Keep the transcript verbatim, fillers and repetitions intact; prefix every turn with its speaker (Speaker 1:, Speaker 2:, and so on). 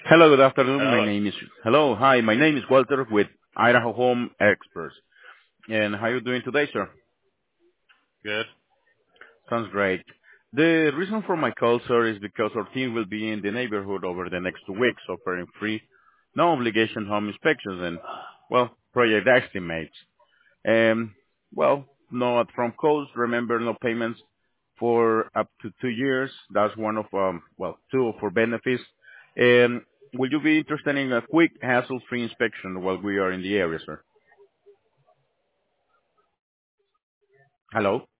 Speaker 1: Hello, good afternoon. My
Speaker 2: Hello.
Speaker 1: name is Hello, hi. My name is Walter with Idaho Home Experts. And how are you doing today, sir?
Speaker 2: Good.
Speaker 1: Sounds great. The reason for my call, sir, is because our team will be in the neighborhood over the next two weeks, offering free, no obligation home inspections and, well, project estimates. Um, well, no upfront costs. Remember, no payments for up to two years. That's one of, um, well, two of our benefits. Um, will you be interested in a quick, hassle-free inspection while we are in the area, sir? Hello?